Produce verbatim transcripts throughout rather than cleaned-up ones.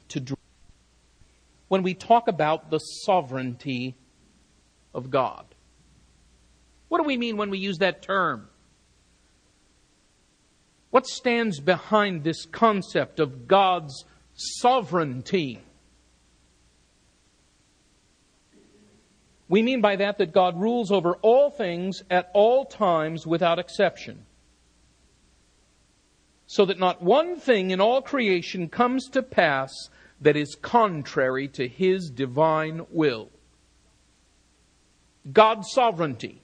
to dream when we talk about the sovereignty of God. What do we mean when we use that term? What stands behind this concept of God's sovereignty? We mean by that that God rules over all things at all times without exception, so that not one thing in all creation comes to pass that is contrary to His divine will. God's sovereignty.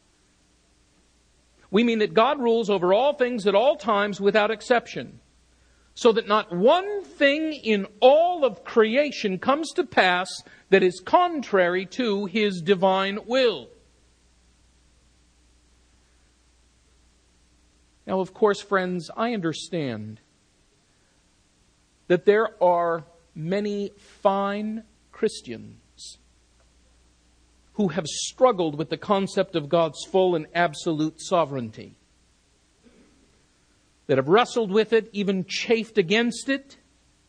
We mean that God rules over all things at all times without exception, so that not one thing in all of creation comes to pass that is contrary to His divine will. Now, of course, friends, I understand that there are many fine Christians who have struggled with the concept of God's full and absolute sovereignty, that have wrestled with it, even chafed against it.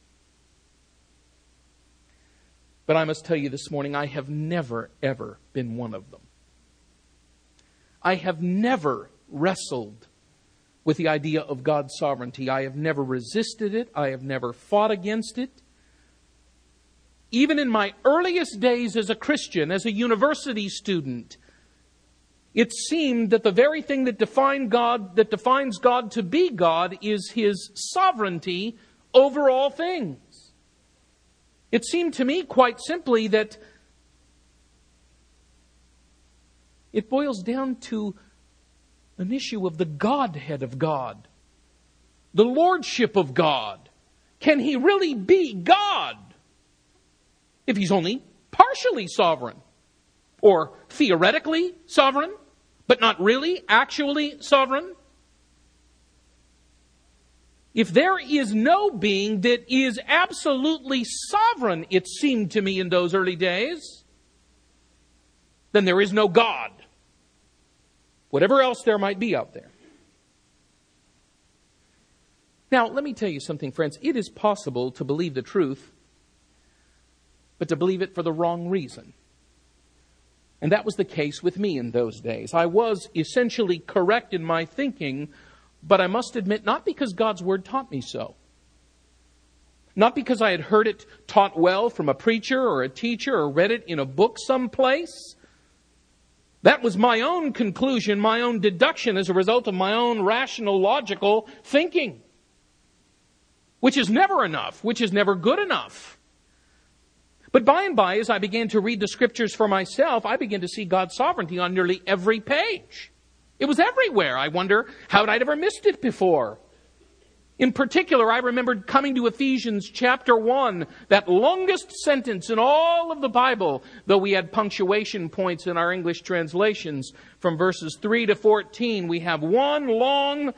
But I must tell you this morning, I have never, ever been one of them. I have never wrestled with the idea of God's sovereignty. I have never resisted it. I have never fought against it. Even in my earliest days as a Christian, as a university student, it seemed that the very thing that defined God, that defines God to be God, is His sovereignty over all things. It seemed to me quite simply that it boils down to an issue of the Godhead of God, the Lordship of God. Can He really be God if He's only partially sovereign, or theoretically sovereign, but not really actually sovereign? If there is no being that is absolutely sovereign, it seemed to me in those early days, then there is no God, whatever else there might be out there. Now, let me tell you something, friends. It is possible to believe the truth, but to believe it for the wrong reason. And that was the case with me in those days. I was essentially correct in my thinking, but I must admit, not because God's Word taught me so. Not because I had heard it taught well from a preacher or a teacher or read it in a book someplace. That was my own conclusion, my own deduction as a result of my own rational, logical thinking. Which is never enough, which is never good enough. But by and by, as I began to read the Scriptures for myself, I began to see God's sovereignty on nearly every page. It was everywhere. I wonder how I'd ever missed it before. In particular, I remembered coming to Ephesians chapter one, that longest sentence in all of the Bible, though we had punctuation points in our English translations. From verses three to fourteen, we have one long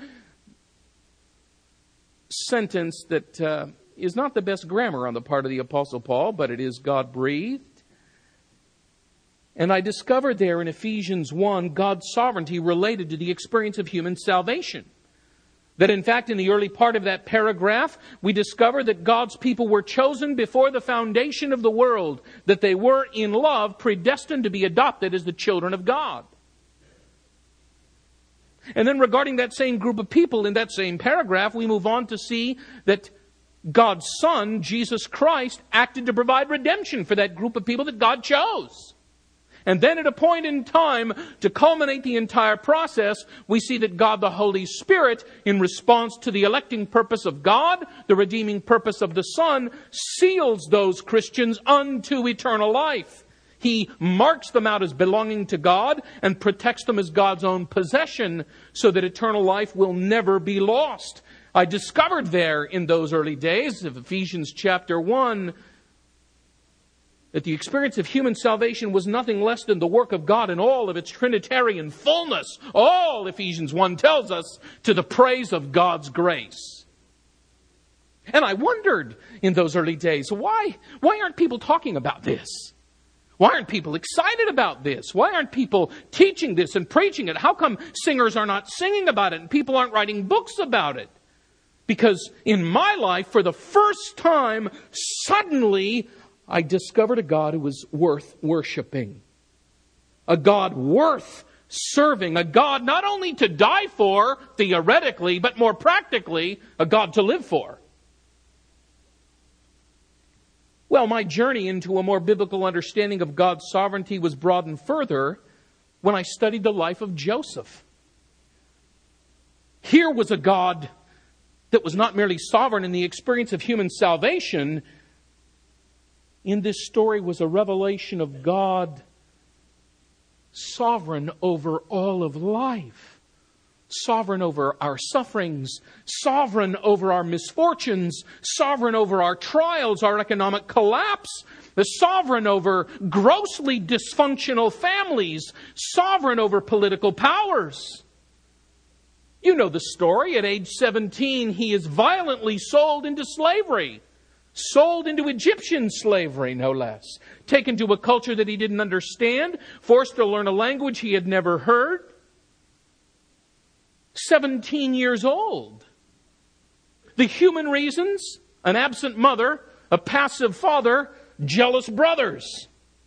sentence that uh, is not the best grammar on the part of the Apostle Paul, but it is God-breathed. And I discovered there in Ephesians one, God's sovereignty related to the experience of human salvation. That in fact, in the early part of that paragraph, we discover that God's people were chosen before the foundation of the world, that they were in love predestined to be adopted as the children of God. And then regarding that same group of people in that same paragraph, we move on to see that God's Son, Jesus Christ, acted to provide redemption for that group of people that God chose. And then at a point in time, to culminate the entire process, we see that God the Holy Spirit, in response to the electing purpose of God, the redeeming purpose of the Son, seals those Christians unto eternal life. He marks them out as belonging to God and protects them as God's own possession so that eternal life will never be lost. I discovered there in those early days of Ephesians chapter one that the experience of human salvation was nothing less than the work of God in all of its Trinitarian fullness. All, Ephesians one tells us, to the praise of God's grace. And I wondered in those early days, why, why aren't people talking about this? Why aren't people excited about this? Why aren't people teaching this and preaching it? How come singers are not singing about it and people aren't writing books about it? Because in my life, for the first time, suddenly I discovered a God who was worth worshiping. A God worth serving. A God not only to die for, theoretically, but more practically, a God to live for. Well, my journey into a more biblical understanding of God's sovereignty was broadened further when I studied the life of Joseph. Here was a God that was not merely sovereign in the experience of human salvation. In this story was a revelation of God sovereign over all of life. Sovereign over our sufferings, sovereign over our misfortunes, sovereign over our trials, our economic collapse, the sovereign over grossly dysfunctional families, sovereign over political powers. You know the story. At age seventeen, he is violently sold into slavery. Sold into Egyptian slavery, no less. Taken to a culture that he didn't understand. Forced to learn a language he had never heard. seventeen years old. The human reasons: an absent mother, a passive father, jealous brothers.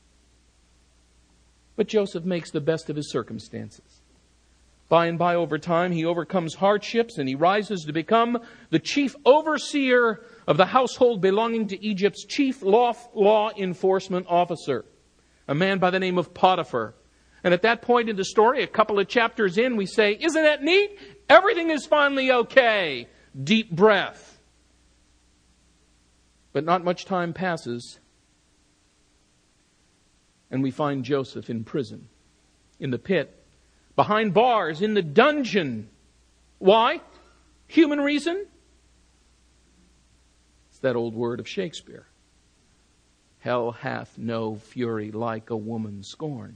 But Joseph makes the best of his circumstances. By and by, over time, he overcomes hardships and he rises to become the chief overseer of the household belonging to Egypt's chief law, law enforcement officer, a man by the name of Potiphar. And at that point in the story, a couple of chapters in, we say, isn't that neat? Everything is finally okay. Deep breath. But not much time passes, and we find Joseph in prison, in the pit, behind bars, in the dungeon. Why? Human reason? It's that old word of Shakespeare. Hell hath no fury like a woman scorned.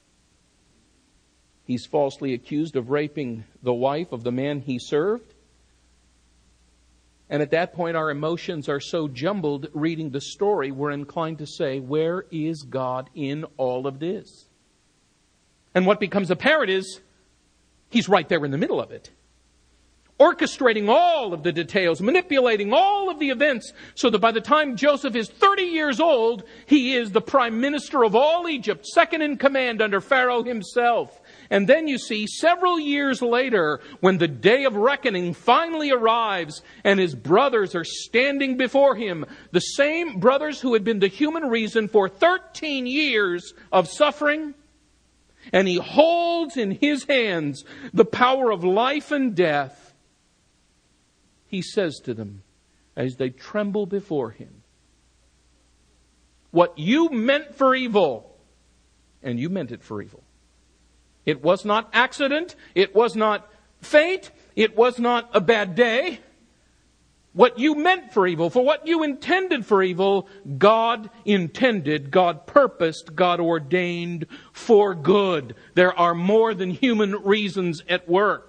He's falsely accused of raping the wife of the man he served. And at that point, our emotions are so jumbled reading the story, we're inclined to say, where is God in all of this? And what becomes apparent is, He's right there in the middle of it. Orchestrating all of the details, manipulating all of the events, so that by the time Joseph is thirty years old, he is the prime minister of all Egypt, second in command under Pharaoh himself. And then you see, several years later, when the day of reckoning finally arrives and his brothers are standing before him, the same brothers who had been the human reason for thirteen years of suffering, and he holds in his hands the power of life and death. He says to them, as they tremble before him, what you meant for evil, and you meant it for evil. It was not accident. It was not fate. It was not a bad day. What you meant for evil, for what you intended for evil, God intended, God purposed, God ordained for good. There are more than human reasons at work.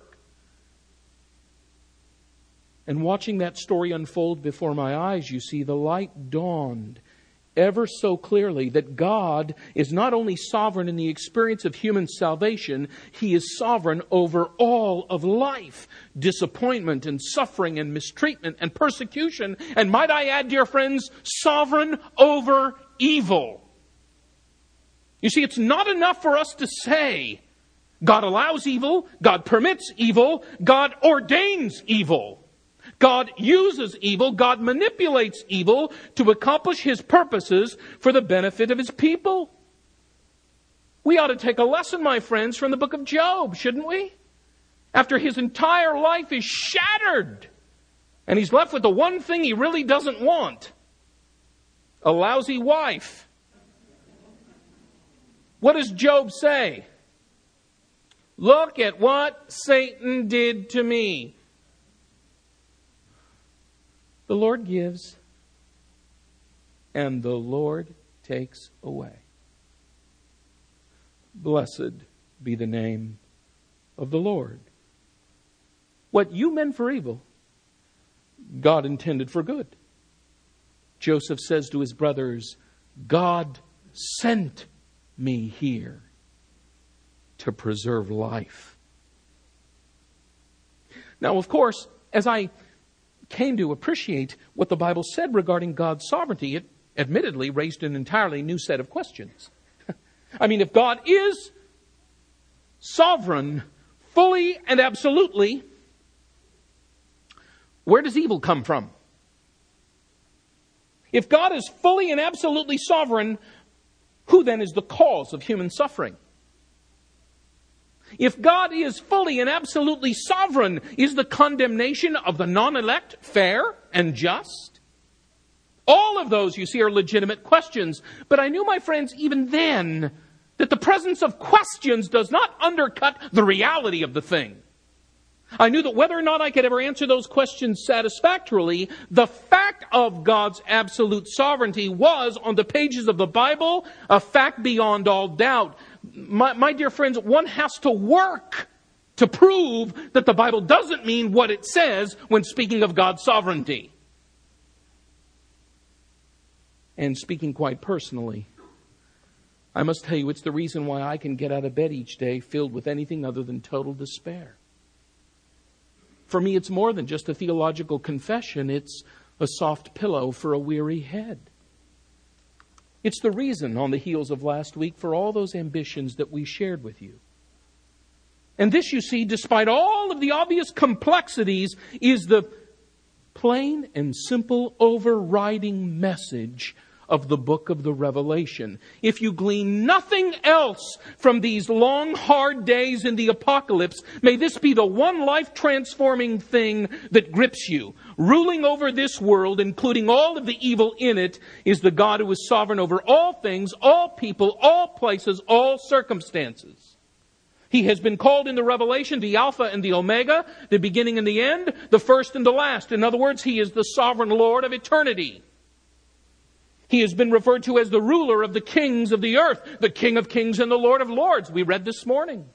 And watching that story unfold before my eyes, you see the light dawned ever so clearly that God is not only sovereign in the experience of human salvation, He is sovereign over all of life. Disappointment and suffering and mistreatment and persecution. And might I add, dear friends, sovereign over evil. You see, it's not enough for us to say, God allows evil, God permits evil, God ordains evil. God uses evil, God manipulates evil to accomplish His purposes for the benefit of His people. We ought to take a lesson, my friends, from the book of Job, shouldn't we? After his entire life is shattered, and he's left with the one thing he really doesn't want, a lousy wife. What does Job say? Look at what Satan did to me. The Lord gives, and the Lord takes away. Blessed be the name of the Lord. What you meant for evil, God intended for good. Joseph says to his brothers, God sent me here to preserve life. Now, of course, as I came to appreciate what the Bible said regarding God's sovereignty, it admittedly raised an entirely new set of questions. I mean, if God is sovereign, fully and absolutely, where does evil come from? If God is fully and absolutely sovereign, who then is the cause of human suffering? If God is fully and absolutely sovereign, is the condemnation of the non-elect fair and just? All of those, you see, are legitimate questions. But I knew, my friends, even then, that the presence of questions does not undercut the reality of the thing. I knew that whether or not I could ever answer those questions satisfactorily, the fact of God's absolute sovereignty was, on the pages of the Bible, a fact beyond all doubt. My, my dear friends, one has to work to prove that the Bible doesn't mean what it says when speaking of God's sovereignty. And speaking quite personally, I must tell you, it's the reason why I can get out of bed each day filled with anything other than total despair. For me, it's more than just a theological confession. It's a soft pillow for a weary head. It's the reason, on the heels of last week, for all those ambitions that we shared with you. And this, you see, despite all of the obvious complexities, is the plain and simple overriding message of the book of the Revelation. If you glean nothing else from these long, hard days in the apocalypse, may this be the one life-transforming thing that grips you. Ruling over this world, including all of the evil in it, is the God who is sovereign over all things, all people, all places, all circumstances. He has been called in the Revelation the Alpha and the Omega, the beginning and the end, the first and the last. In other words, He is the sovereign Lord of eternity. He has been referred to as the ruler of the kings of the earth, the King of kings and the Lord of lords. We read this morning.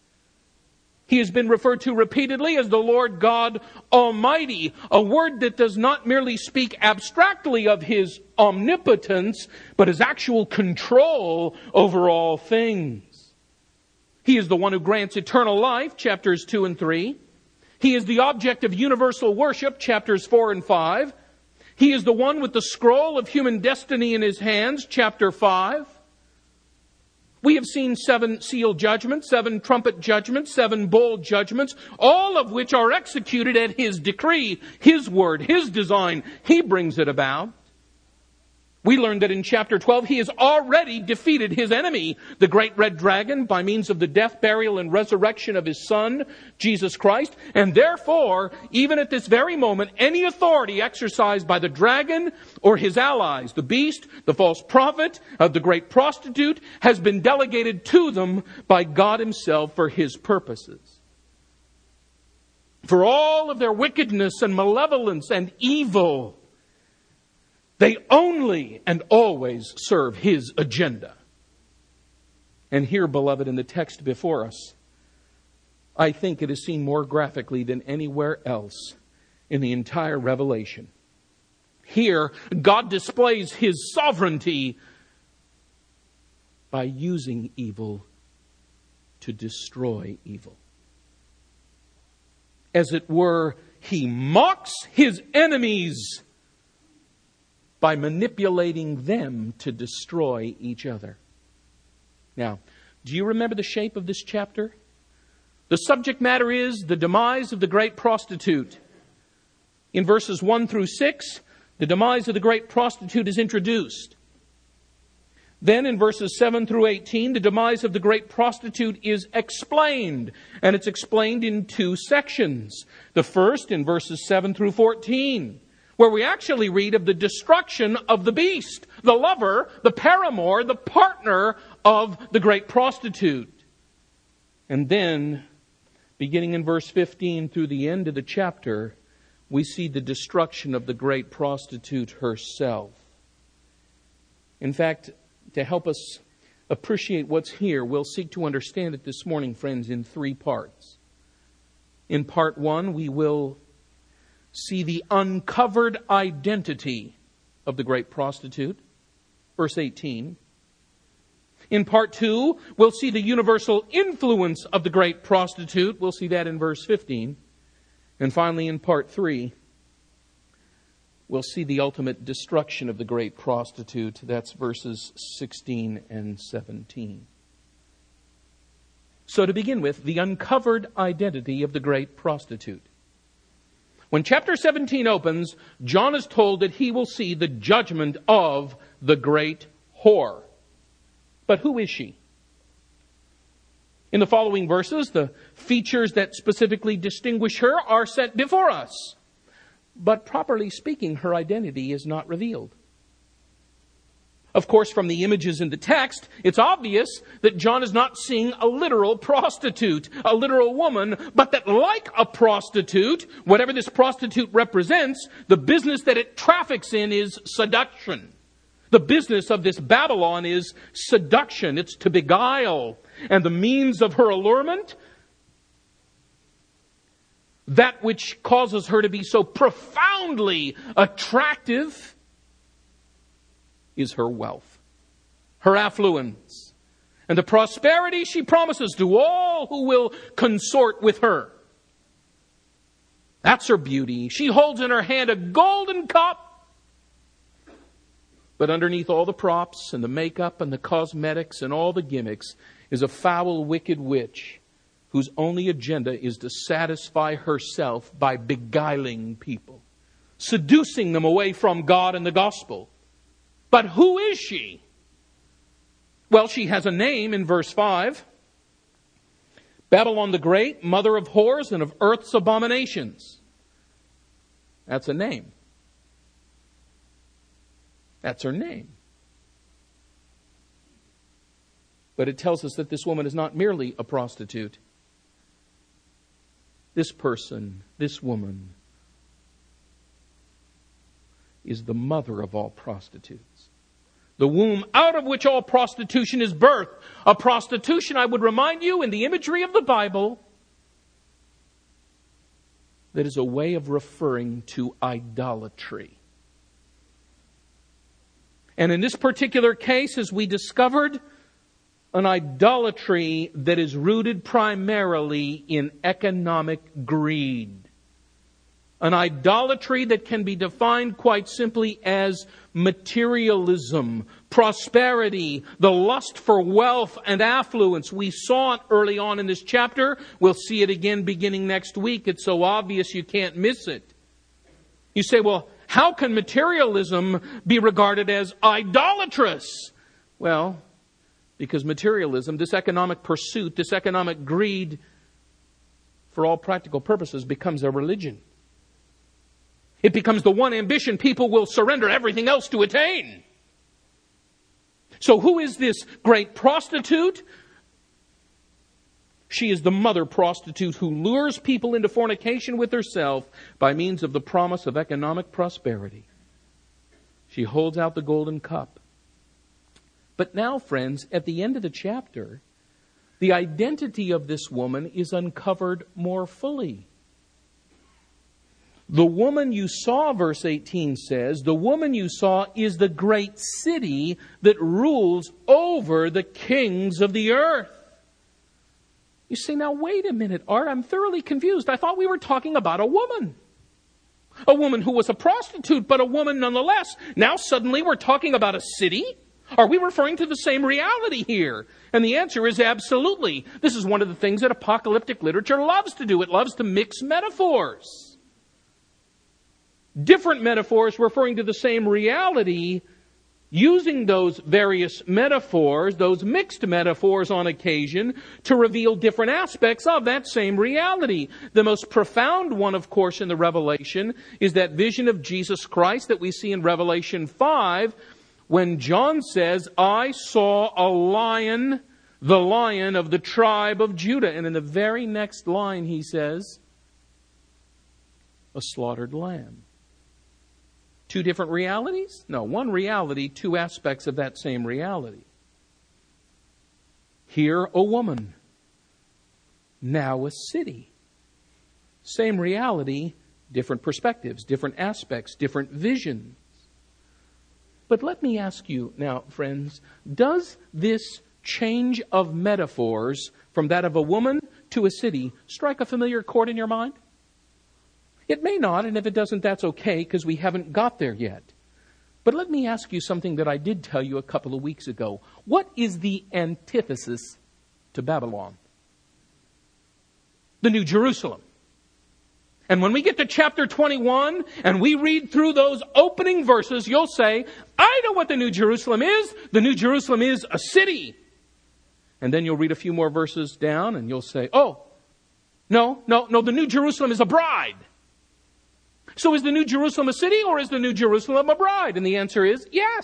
He has been referred to repeatedly as the Lord God Almighty, a word that does not merely speak abstractly of His omnipotence, but His actual control over all things. He is the one who grants eternal life, chapters two and three. He is the object of universal worship, chapters four and five. He is the one with the scroll of human destiny in His hands, chapter five. We have seen seven seal judgments, seven trumpet judgments, seven bowl judgments, all of which are executed at His decree, His word, His design. He brings it about. We learned that in chapter twelve, He has already defeated His enemy, the great red dragon, by means of the death, burial, and resurrection of His Son, Jesus Christ. And therefore, even at this very moment, any authority exercised by the dragon or his allies, the beast, the false prophet, uh, the great prostitute, has been delegated to them by God Himself for His purposes. For all of their wickedness and malevolence and evil, they only and always serve His agenda. And here, beloved, in the text before us, I think it is seen more graphically than anywhere else in the entire Revelation. Here, God displays His sovereignty by using evil to destroy evil. As it were, He mocks His enemies by manipulating them to destroy each other. Now, do you remember the shape of this chapter? The subject matter is the demise of the great prostitute. In verses one through six, the demise of the great prostitute is introduced. Then in verses seven through eighteen, the demise of the great prostitute is explained. And it's explained in two sections. The first in verses seven through fourteen. Where we actually read of the destruction of the beast, the lover, the paramour, the partner of the great prostitute. And then, beginning in verse fifteen through the end of the chapter, we see the destruction of the great prostitute herself. In fact, to help us appreciate what's here, we'll seek to understand it this morning, friends, in three parts. In part one, we will see the uncovered identity of the great prostitute, verse eighteen. In part two, we'll see the universal influence of the great prostitute. We'll see that in verse fifteen. And finally, in part three, we'll see the ultimate destruction of the great prostitute. That's verses sixteen and seventeen. So to begin with, the uncovered identity of the great prostitute. When chapter seventeen opens, John is told that he will see the judgment of the great whore. But who is she? In the following verses, the features that specifically distinguish her are set before us. But properly speaking, her identity is not revealed. Of course, from the images in the text, it's obvious that John is not seeing a literal prostitute, a literal woman, but that like a prostitute, whatever this prostitute represents, the business that it traffics in is seduction. The business of this Babylon is seduction. It's to beguile. And the means of her allurement, that which causes her to be so profoundly attractive, is her wealth, her affluence, and the prosperity she promises to all who will consort with her. That's her beauty. She holds in her hand a golden cup. But underneath all the props and the makeup and the cosmetics and all the gimmicks is a foul, wicked witch whose only agenda is to satisfy herself by beguiling people, seducing them away from God and the gospel. But who is she? Well, she has a name in verse five. Babylon the Great, mother of whores and of earth's abominations. That's a name. That's her name. But it tells us that this woman is not merely a prostitute. This person, this woman, is the mother of all prostitutes. The womb out of which all prostitution is birthed. A prostitution, I would remind you, in the imagery of the Bible, that is a way of referring to idolatry. And in this particular case, as we discovered, an idolatry that is rooted primarily in economic greed. An idolatry that can be defined quite simply as materialism, prosperity, the lust for wealth and affluence. We saw it early on in this chapter. We'll see it again beginning next week. It's so obvious you can't miss it. You say, well, how can materialism be regarded as idolatrous? Well, because materialism, this economic pursuit, this economic greed, for all practical purposes, becomes a religion. It becomes the one ambition people will surrender everything else to attain. So who is this great prostitute? She is the mother prostitute who lures people into fornication with herself by means of the promise of economic prosperity. She holds out the golden cup. But now, friends, at the end of the chapter, the identity of this woman is uncovered more fully. The woman you saw, verse eighteen says, the woman you saw is the great city that rules over the kings of the earth. You say, now wait a minute, Art, I'm thoroughly confused. I thought we were talking about a woman. A woman who was a prostitute, but a woman nonetheless. Now suddenly we're talking about a city? Are we referring to the same reality here? And the answer is absolutely. This is one of the things that apocalyptic literature loves to do. It loves to mix metaphors. Different metaphors referring to the same reality, using those various metaphors, those mixed metaphors on occasion, to reveal different aspects of that same reality. The most profound one, of course, in the Revelation is that vision of Jesus Christ that we see in Revelation five, when John says, I saw a lion, the lion of the tribe of Judah. And in the very next line he says, a slaughtered lamb. Two different realities? No, one reality, two aspects of that same reality. Here, a woman. Now, a city. Same reality, different perspectives, different aspects, different visions. But let me ask you now, friends, does this change of metaphors from that of a woman to a city strike a familiar chord in your mind? It may not, and if it doesn't, that's okay, because we haven't got there yet. But let me ask you something that I did tell you a couple of weeks ago. What is the antithesis to Babylon? The New Jerusalem. And when we get to chapter twenty-one and we read through those opening verses, you'll say, I know what the New Jerusalem is. The New Jerusalem is a city. And then you'll read a few more verses down and you'll say, oh, no, no, no, the New Jerusalem is a bride. So is the New Jerusalem a city or is the New Jerusalem a bride? And the answer is yes.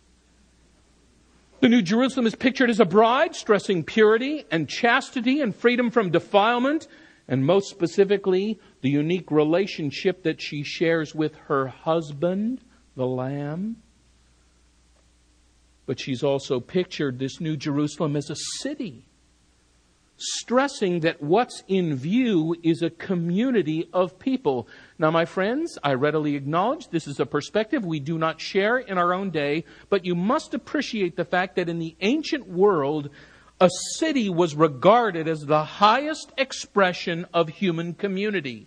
The New Jerusalem is pictured as a bride, stressing purity and chastity and freedom from defilement, and most specifically, the unique relationship that she shares with her husband, the Lamb. But she's also pictured, this New Jerusalem, as a city, stressing that what's in view is a community of people. Now, my friends, I readily acknowledge this is a perspective we do not share in our own day, but you must appreciate the fact that in the ancient world, a city was regarded as the highest expression of human community.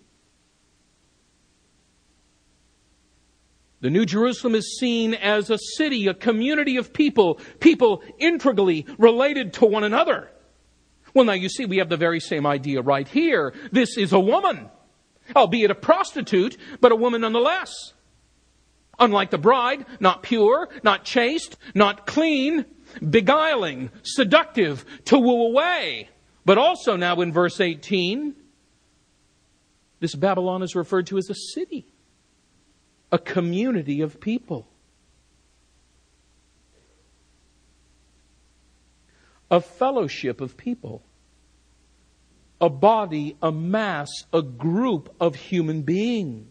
The New Jerusalem is seen as a city, a community of people, people integrally related to one another. Well, now you see, we have the very same idea right here. This is a woman, albeit a prostitute, but a woman nonetheless. Unlike the bride, not pure, not chaste, not clean, beguiling, seductive, to woo away. But also now in verse eighteen, this Babylon is referred to as a city, a community of people. A fellowship of people. A body, a mass, a group of human beings.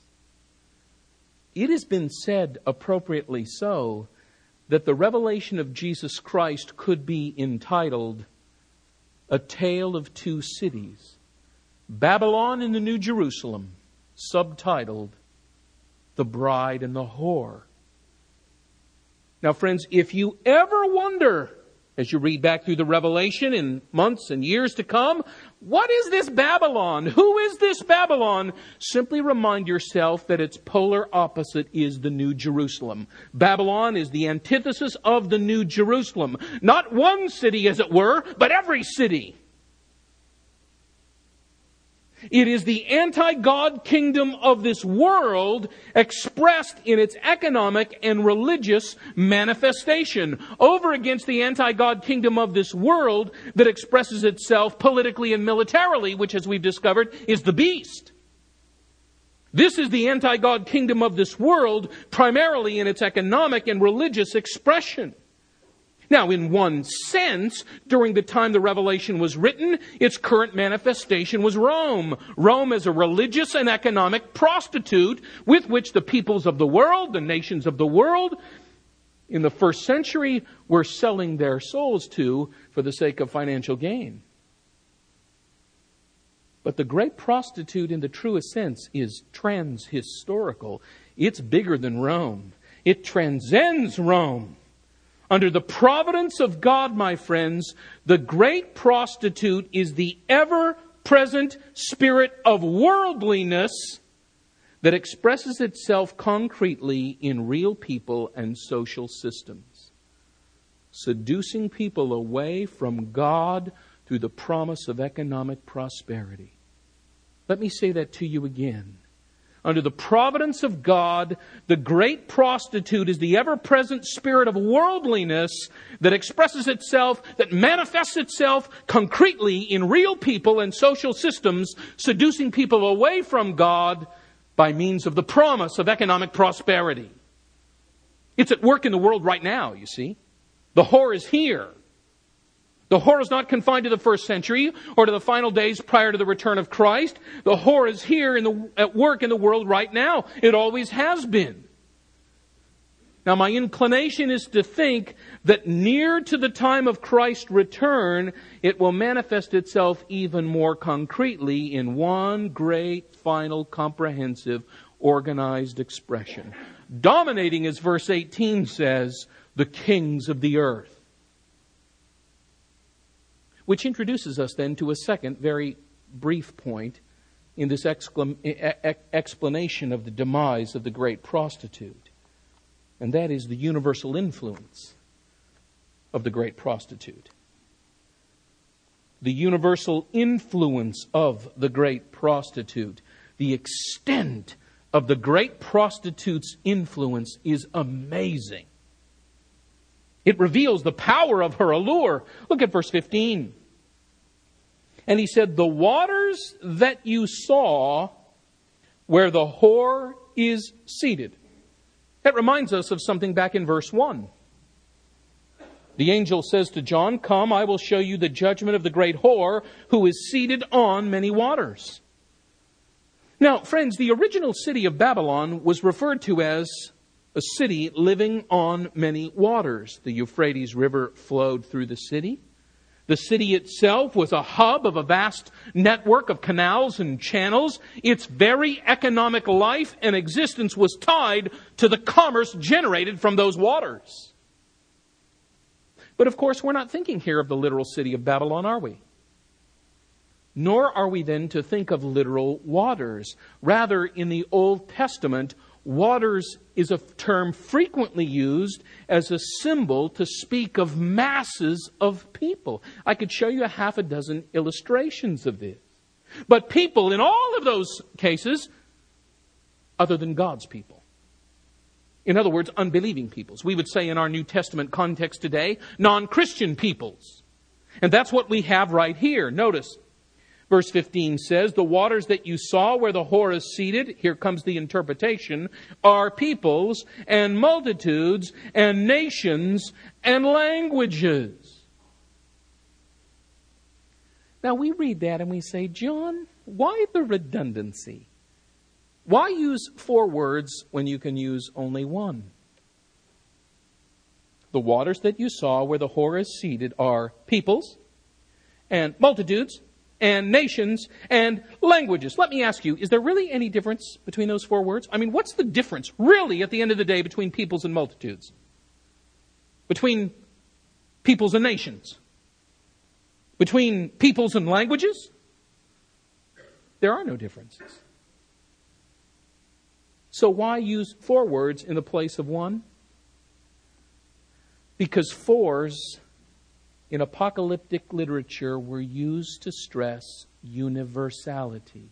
It has been said, appropriately so, that the revelation of Jesus Christ could be entitled A Tale of Two Cities. Babylon and the New Jerusalem, subtitled The Bride and the Whore. Now, friends, if you ever wonder, as you read back through the Revelation in months and years to come, what is this Babylon? Who is this Babylon? Simply remind yourself that its polar opposite is the New Jerusalem. Babylon is the antithesis of the New Jerusalem. Not one city, as it were, but every city. It is the anti-God kingdom of this world expressed in its economic and religious manifestation over against the anti-God kingdom of this world that expresses itself politically and militarily, which, as we've discovered, is the beast. This is the anti-God kingdom of this world primarily in its economic and religious expression. Now, in one sense, during the time the Revelation was written, its current manifestation was Rome. Rome as a religious and economic prostitute with which the peoples of the world, the nations of the world, in the first century were selling their souls to for the sake of financial gain. But the great prostitute in the truest sense is trans-historical. It's bigger than Rome. It transcends Rome. Under the providence of God, my friends, the great prostitute is the ever-present spirit of worldliness that expresses itself concretely in real people and social systems, seducing people away from God through the promise of economic prosperity. Let me say that to you again. Under the providence of God, the great prostitute is the ever-present spirit of worldliness that expresses itself, that manifests itself concretely in real people and social systems, seducing people away from God by means of the promise of economic prosperity. It's at work in the world right now, you see. The whore is here. The whore is not confined to the first century or to the final days prior to the return of Christ. The whore is here in the, at work in the world right now. It always has been. Now, my inclination is to think that near to the time of Christ's return, it will manifest itself even more concretely in one great, final, comprehensive, organized expression. Dominating, as verse eighteen says, the kings of the earth. Which introduces us then to a second very brief point in this exclam- explanation of the demise of the great prostitute. And that is the universal influence of the great prostitute. The universal influence of the great prostitute. The extent of the great prostitute's influence is amazing. It reveals the power of her allure. Look at verse fifteen. And he said, the waters that you saw where the whore is seated. That reminds us of something back in verse one. The angel says to John, come, I will show you the judgment of the great whore who is seated on many waters. Now, friends, the original city of Babylon was referred to as a city living on many waters. The Euphrates River flowed through the city. The city itself was a hub of a vast network of canals and channels. Its very economic life and existence was tied to the commerce generated from those waters. But of course, we're not thinking here of the literal city of Babylon, are we? Nor are we then to think of literal waters. Rather, in the Old Testament, waters is a term frequently used as a symbol to speak of masses of people. I could show you a half a dozen illustrations of this. But people in all of those cases, other than God's people. In other words, unbelieving peoples. We would say in our New Testament context today, non-Christian peoples. And that's what we have right here. Notice, verse fifteen says, the waters that you saw where the whore is seated, here comes the interpretation, are peoples and multitudes and nations and languages. Now we read that and we say, John, why the redundancy? Why use four words when you can use only one? The waters that you saw where the whore is seated are peoples and multitudes and nations and languages. Let me ask you, is there really any difference between those four words? I mean, what's the difference really at the end of the day between peoples and multitudes? Between peoples and nations? Between peoples and languages? There are no differences. So why use four words in the place of one? Because fours in apocalyptic literature were used to stress universality.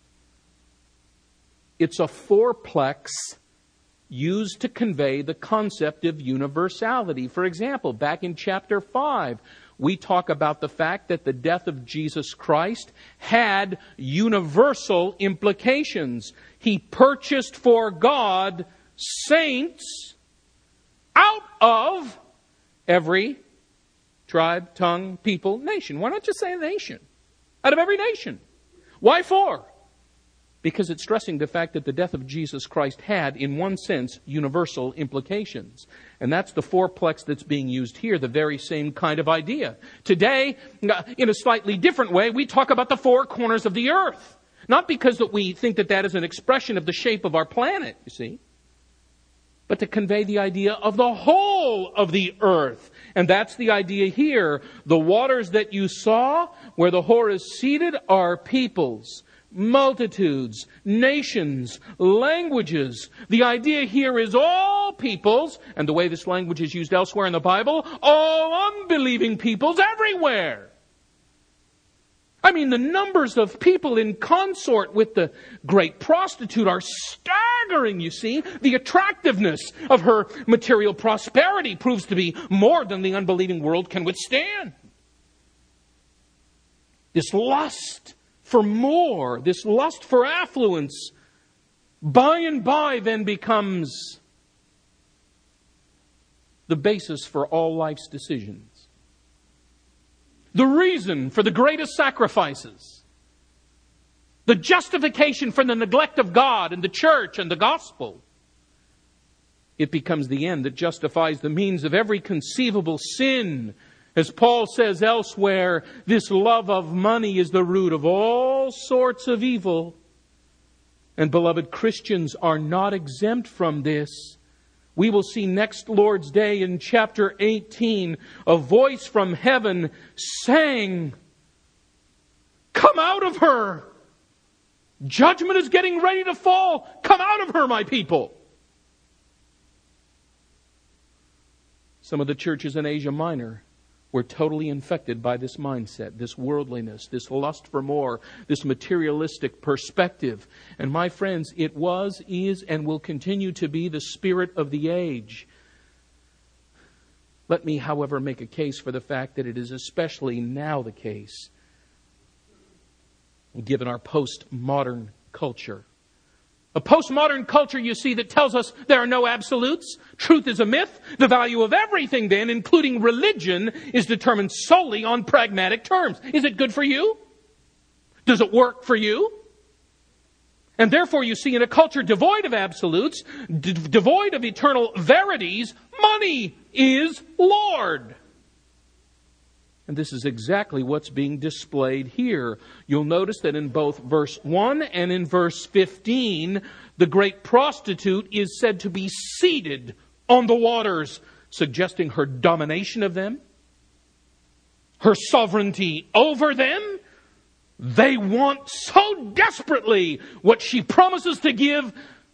It's a fourplex used to convey the concept of universality. For example, back in chapter five, we talk about the fact that the death of Jesus Christ had universal implications. He purchased for God saints out of every tribe, tongue, people, nation. Why not just say a nation? Out of every nation. Why for? Because it's stressing the fact that the death of Jesus Christ had, in one sense, universal implications. And that's the fourplex that's being used here, the very same kind of idea. Today, in a slightly different way, we talk about the four corners of the earth. Not because that we think that that is an expression of the shape of our planet, you see, but to convey the idea of the whole of the earth. And that's the idea here. The waters that you saw where the whore is seated are peoples, multitudes, nations, languages. The idea here is all peoples, and the way this language is used elsewhere in the Bible, all unbelieving peoples everywhere. I mean, the numbers of people in consort with the great prostitute are staggering, you see. The attractiveness of her material prosperity proves to be more than the unbelieving world can withstand. This lust for more, this lust for affluence, by and by then becomes the basis for all life's decisions. The reason for the greatest sacrifices. The justification for the neglect of God and the church and the gospel. It becomes the end that justifies the means of every conceivable sin. As Paul says elsewhere, this love of money is the root of all sorts of evil. And beloved, Christians are not exempt from this. We will see next Lord's Day in chapter eighteen, a voice from heaven saying, "Come out of her! Judgment is getting ready to fall. Come out of her, my people. Some of the churches in Asia Minor were totally infected by this mindset, this worldliness, this lust for more, this materialistic perspective. And my friends, it was, is, and will continue to be the spirit of the age. Let me, however, make a case for the fact that it is especially now the case, given our postmodern culture. A postmodern culture, you see, that tells us there are no absolutes. Truth is a myth. The value of everything, then, including religion, is determined solely on pragmatic terms. Is it good for you? Does it work for you? And therefore, you see, in a culture devoid of absolutes, d- devoid of eternal verities, money is Lord. And this is exactly what's being displayed here. You'll notice that in both verse one and in verse fifteen, the great prostitute is said to be seated on the waters, suggesting her domination of them, her sovereignty over them. They want so desperately what she promises to give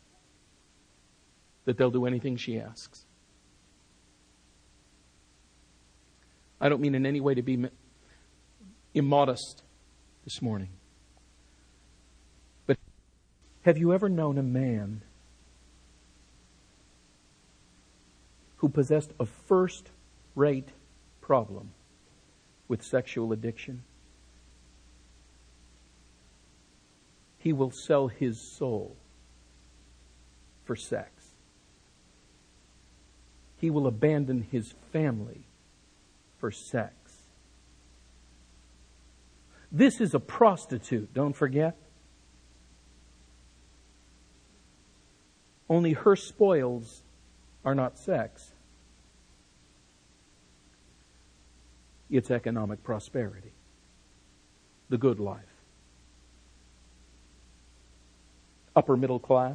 that they'll do anything she asks. I don't mean in any way to be immodest this morning. But have you ever known a man who possessed a first-rate problem with sexual addiction? He will sell his soul for sex. He will abandon his family for sex. This is a prostitute, don't forget. Only her spoils are not sex. It's economic prosperity. The good life. Upper middle class.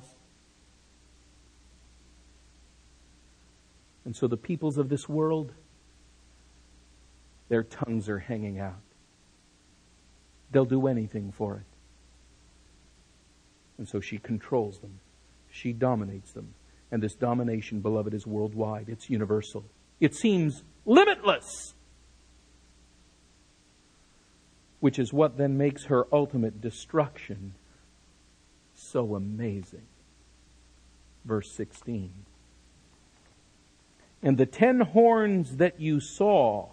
And so the peoples of this world, their tongues are hanging out. They'll do anything for it. And so she controls them. She dominates them. And this domination, beloved, is worldwide. It's universal. It seems limitless. Which is what then makes her ultimate destruction so amazing. Verse sixteen. And the ten horns that you saw,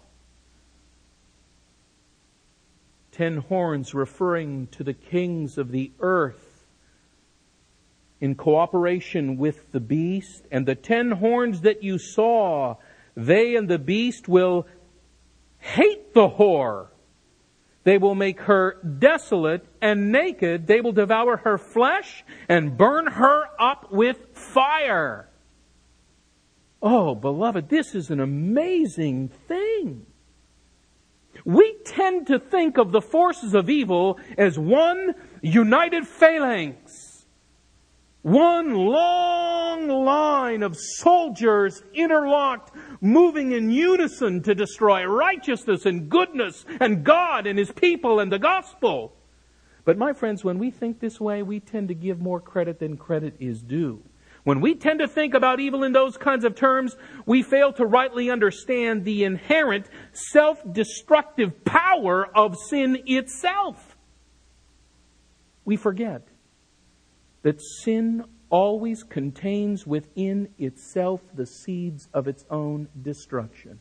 ten horns referring to the kings of the earth in cooperation with the beast. And the ten horns that you saw, they and the beast will hate the whore. They will make her desolate and naked. They will devour her flesh and burn her up with fire. Oh, beloved, this is an amazing thing. We tend to think of the forces of evil as one united phalanx. One long line of soldiers interlocked, moving in unison to destroy righteousness and goodness and God and His people and the gospel. But my friends, when we think this way, we tend to give more credit than credit is due. When we tend to think about evil in those kinds of terms, we fail to rightly understand the inherent self-destructive power of sin itself. We forget that sin always contains within itself the seeds of its own destruction.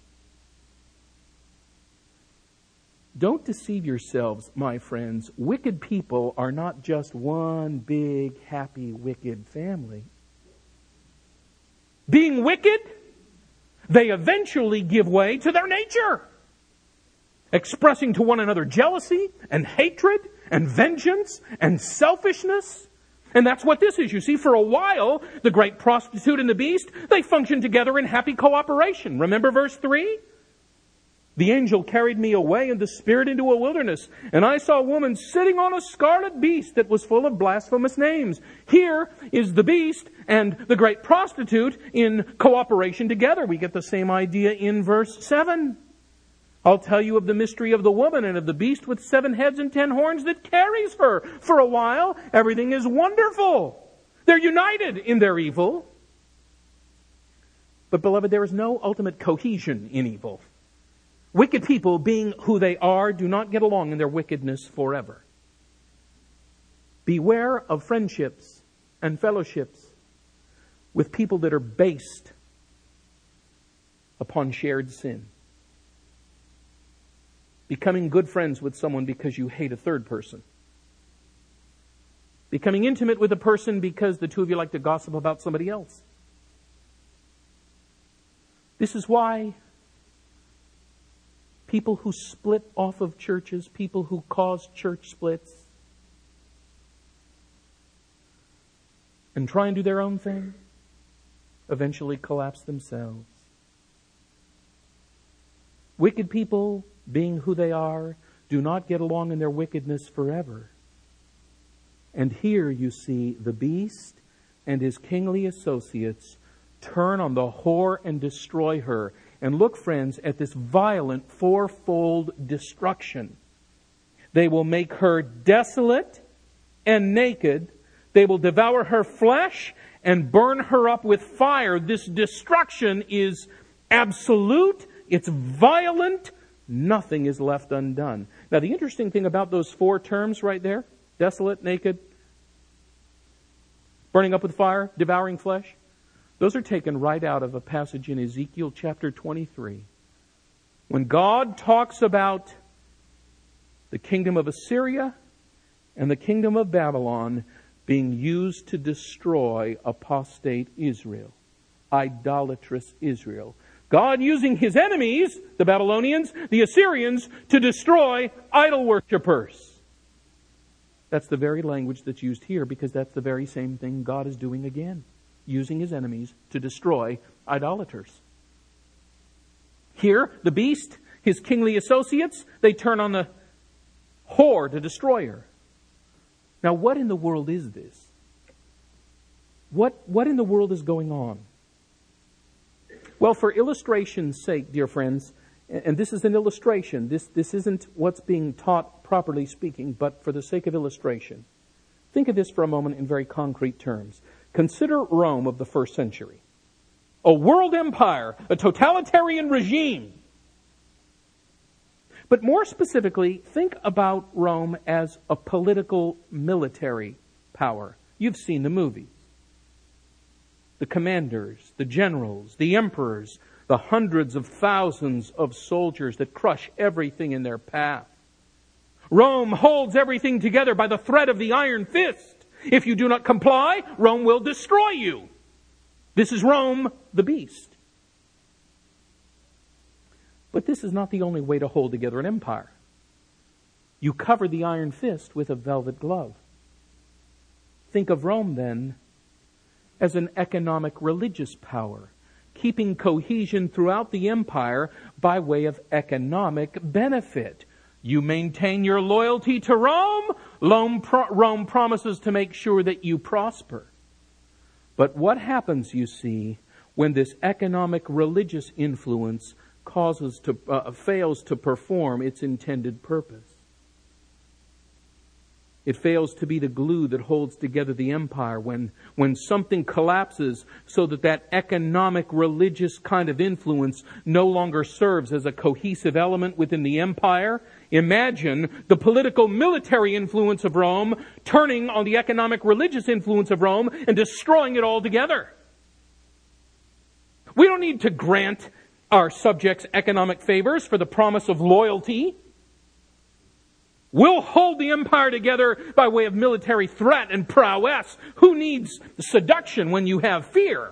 Don't deceive yourselves, my friends. Wicked people are not just one big, happy, wicked family. Being wicked, they eventually give way to their nature, expressing to one another jealousy and hatred and vengeance and selfishness. And that's what this is. You see, for a while, the great prostitute and the beast, they function together in happy cooperation. Remember verse three? The angel carried me away in the spirit into a wilderness, and I saw a woman sitting on a scarlet beast that was full of blasphemous names. Here is the beast and the great prostitute in cooperation together. We get the same idea in verse seven. I'll tell you of the mystery of the woman and of the beast with seven heads and ten horns that carries her. For a while, everything is wonderful. They're united in their evil. But beloved, there is no ultimate cohesion in evil. Wicked people, being who they are, do not get along in their wickedness forever. Beware of friendships and fellowships with people that are based upon shared sin. Becoming good friends with someone because you hate a third person. Becoming intimate with a person because the two of you like to gossip about somebody else. This is why people who split off of churches, people who cause church splits, and try and do their own thing, eventually collapse themselves. Wicked people, being who they are, do not get along in their wickedness forever. And here you see the beast and his kingly associates turn on the whore and destroy her. And look, friends, at this violent fourfold destruction. They will make her desolate and naked. They will devour her flesh and burn her up with fire. This destruction is absolute. It's violent. Nothing is left undone. Now, the interesting thing about those four terms right there, desolate, naked, burning up with fire, devouring flesh, those are taken right out of a passage in Ezekiel chapter twenty-three. When God talks about the kingdom of Assyria and the kingdom of Babylon being used to destroy apostate Israel, idolatrous Israel. God using His enemies, the Babylonians, the Assyrians, to destroy idol worshippers. That's the very language that's used here, because that's the very same thing God is doing again. Using His enemies to destroy idolaters. Here, the beast, his kingly associates, they turn on the whore to destroy her. Now, what in the world is this? What, what in the world is going on? Well, for illustration's sake, dear friends, and this is an illustration, this, this isn't what's being taught properly speaking, but for the sake of illustration, think of this for a moment in very concrete terms. Consider Rome of the first century. A world empire, a totalitarian regime. But more specifically, think about Rome as a political military power. You've seen the movies. The commanders, the generals, the emperors, the hundreds of thousands of soldiers that crush everything in their path. Rome holds everything together by the thread of the iron fist. If you do not comply, Rome will destroy you. This is Rome, the beast. But this is not the only way to hold together an empire. You cover the iron fist with a velvet glove. Think of Rome, then, as an economic religious power, keeping cohesion throughout the empire by way of economic benefit. You maintain your loyalty to Rome, Rome, pro- Rome promises to make sure that you prosper. But what happens, you see, when this economic religious influence causes to uh, fails to perform its intended purpose? It fails to be the glue that holds together the empire. When, when something collapses so that that economic religious kind of influence no longer serves as a cohesive element within the empire, imagine the political military influence of Rome turning on the economic religious influence of Rome and destroying it altogether. We don't need to grant our subjects economic favors for the promise of loyalty. We'll hold the empire together by way of military threat and prowess. Who needs seduction when you have fear?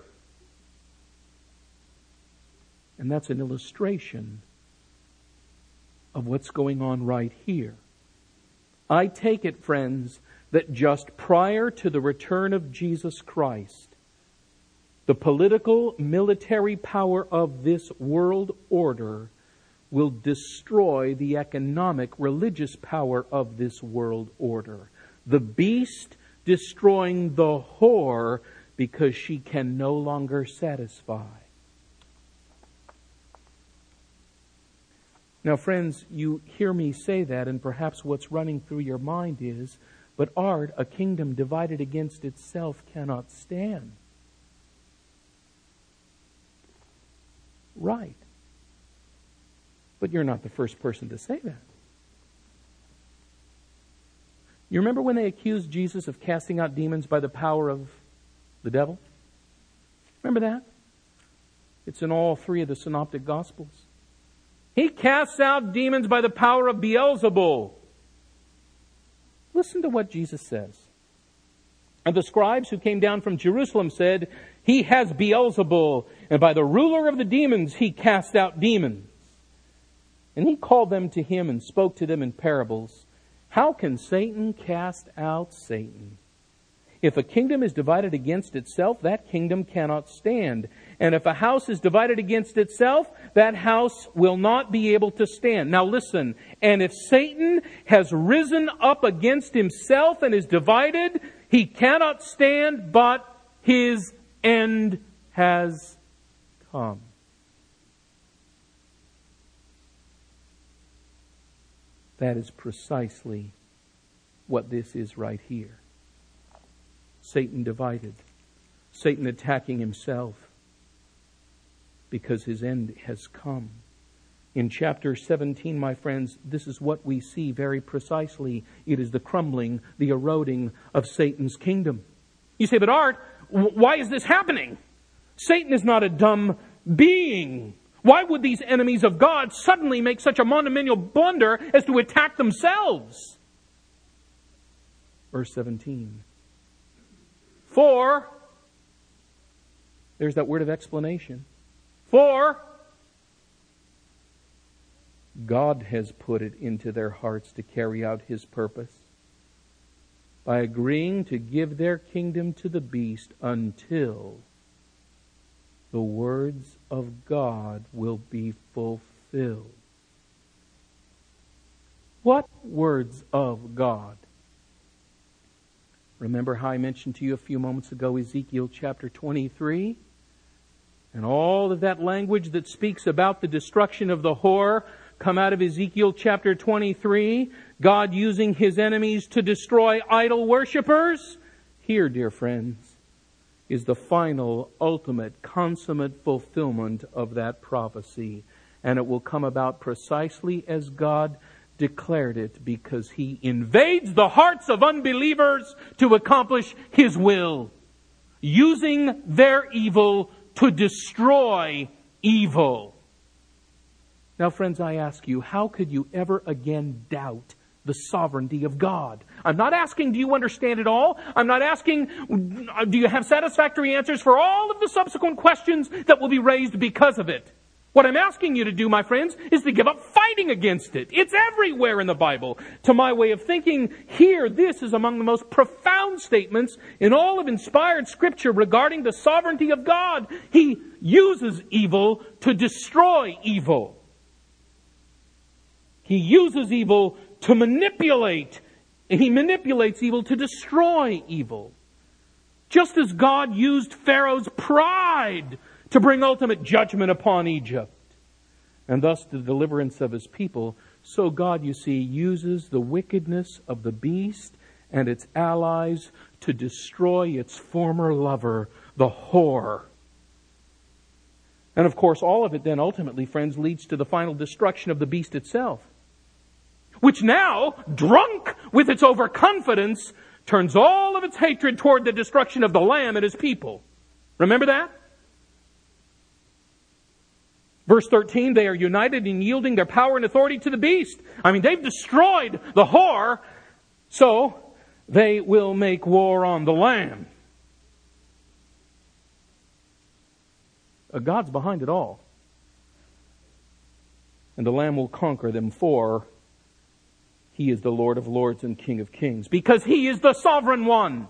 And that's an illustration of what's going on right here. I take it, friends, that just prior to the return of Jesus Christ, the political military power of this world order will destroy the economic religious power of this world order. The beast destroying the whore because she can no longer satisfy. Now, friends, you hear me say that, and perhaps what's running through your mind is, but Art, a kingdom divided against itself cannot stand. Right. But you're not the first person to say that. You remember when they accused Jesus of casting out demons by the power of the devil? Remember that? It's in all three of the synoptic gospels. He casts out demons by the power of Beelzebul. Listen to what Jesus says. And the scribes who came down from Jerusalem said, He has Beelzebul, and by the ruler of the demons he cast out demons. And he called them to him and spoke to them in parables. How can Satan cast out Satan? If a kingdom is divided against itself, that kingdom cannot stand. And if a house is divided against itself, that house will not be able to stand. Now listen, and if Satan has risen up against himself and is divided, he cannot stand, but his end has come. That is precisely what this is right here. Satan divided. Satan attacking himself because his end has come. In chapter seventeen, my friends, this is what we see very precisely. It is the crumbling, the eroding of Satan's kingdom. You say, but Art, why is this happening? Satan is not a dumb being. Why would these enemies of God suddenly make such a monumental blunder as to attack themselves? Verse seventeen. For, there's that word of explanation. For, God has put it into their hearts to carry out His purpose by agreeing to give their kingdom to the beast until the words of God will be fulfilled. What words of God? Remember how I mentioned to you a few moments ago Ezekiel chapter twenty-three? And all of that language that speaks about the destruction of the whore come out of Ezekiel chapter twenty-three. God using His enemies to destroy idol worshippers. Here, dear friends, is the final, ultimate, consummate fulfillment of that prophecy. And it will come about precisely as God declared it, because He invades the hearts of unbelievers to accomplish His will, using their evil to destroy evil. Now, friends, I ask you, how could you ever again doubt the sovereignty of God? I'm not asking, do you understand it all? I'm not asking, do you have satisfactory answers for all of the subsequent questions that will be raised because of it? What I'm asking you to do, my friends, is to give up fighting against it. It's everywhere in the Bible. To my way of thinking, here, this is among the most profound statements in all of inspired Scripture regarding the sovereignty of God. He uses evil to destroy evil. He uses evil to manipulate. He manipulates evil to destroy evil. Just as God used Pharaoh's pride to bring ultimate judgment upon Egypt, and thus the deliverance of His people, so God, you see, uses the wickedness of the beast and its allies to destroy its former lover, the whore. And of course, all of it then ultimately, friends, leads to the final destruction of the beast itself, which now, drunk with its overconfidence, turns all of its hatred toward the destruction of the Lamb and His people. Remember that? Verse thirteen, they are united in yielding their power and authority to the beast. I mean, they've destroyed the whore, so they will make war on the Lamb. Uh, God's behind it all. And the Lamb will conquer them, for He is the Lord of lords and King of kings, because He is the sovereign one.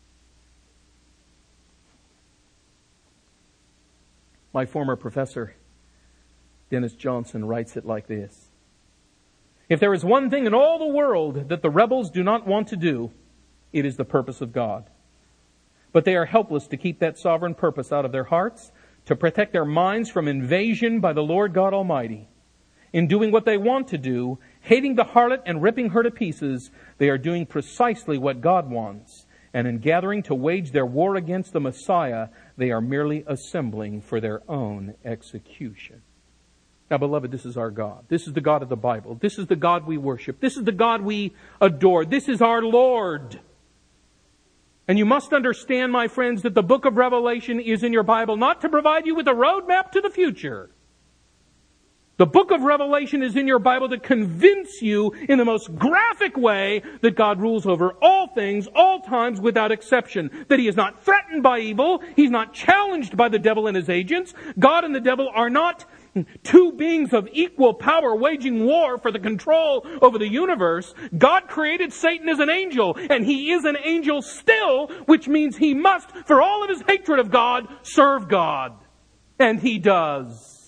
My former professor, Dennis Johnson, writes it like this. If there is one thing in all the world that the rebels do not want to do, it is the purpose of God. But they are helpless to keep that sovereign purpose out of their hearts, to protect their minds from invasion by the Lord God Almighty. in doing what they want to do, hating the harlot and ripping her to pieces, they are doing precisely what God wants. And in gathering to wage their war against the Messiah, they are merely assembling for their own execution. Now, beloved, this is our God. This is the God of the Bible. This is the God we worship. This is the God we adore. This is our Lord. And you must understand, my friends, that the book of Revelation is in your Bible not to provide you with a roadmap to the future. The book of Revelation is in your Bible to convince you in the most graphic way that God rules over all things, all times, without exception. That He is not threatened by evil. He's not challenged by the devil and his agents. God and the devil are not two beings of equal power waging war for the control over the universe. God created Satan as an angel, and he is an angel still, which means he must, for all of his hatred of God, serve God. And he does.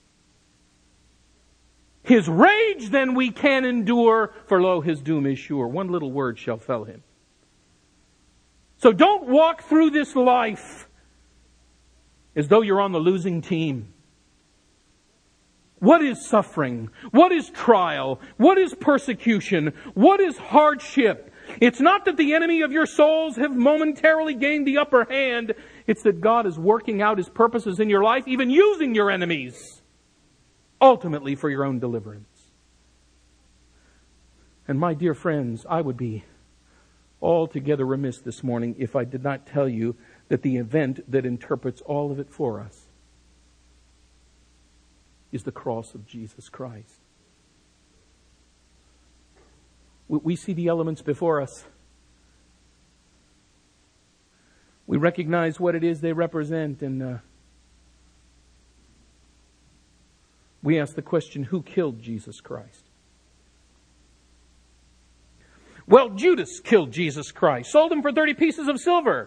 His rage then we can endure, for lo, his doom is sure. One little word shall fell him. So don't walk through this life as though you're on the losing team. What is suffering? What is trial? What is persecution? What is hardship? It's not that the enemy of your souls have momentarily gained the upper hand. It's that God is working out His purposes in your life, even using your enemies, ultimately for your own deliverance. And my dear friends, I would be altogether remiss this morning if I did not tell you that the event that interprets all of it for us is the cross of Jesus Christ. We see the elements before us. We recognize what it is they represent, and uh, we ask the question, who killed Jesus Christ? Well, Judas killed Jesus Christ, sold Him for thirty pieces of silver.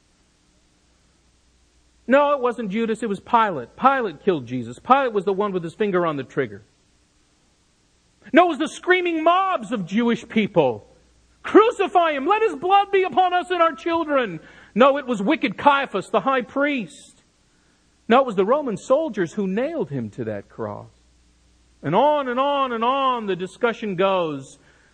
No, it wasn't Judas, it was Pilate. Pilate killed Jesus. Pilate was the one with his finger on the trigger. No, it was the screaming mobs of Jewish people. Crucify Him, let His blood be upon us and our children. No, it was wicked Caiaphas, the high priest. No, it was the Roman soldiers who nailed Him to that cross. And on and on and on the discussion goes.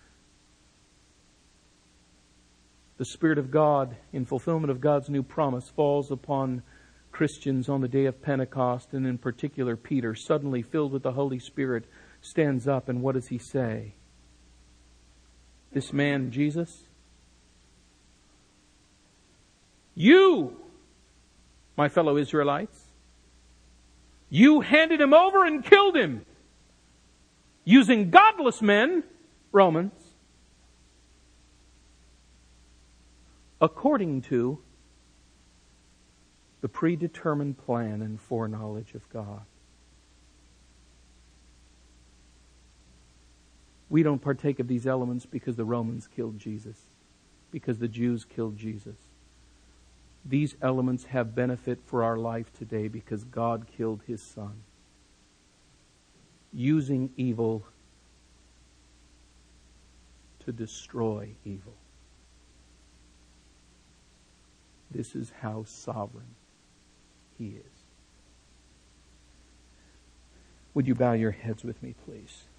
The Spirit of God, in fulfillment of God's new promise, falls upon Christians on the day of Pentecost, and in particular Peter, suddenly filled with the Holy Spirit, stands up, and what does he say? This man, Jesus, you, my fellow Israelites, you handed Him over and killed Him using godless men, Romans, according to the predetermined plan and foreknowledge of God. We don't partake of these elements because the Romans killed Jesus, because the Jews killed Jesus. These elements have benefit for our life today because God killed His Son, using evil to destroy evil. This is how sovereign He is. Would you bow your heads with me, please?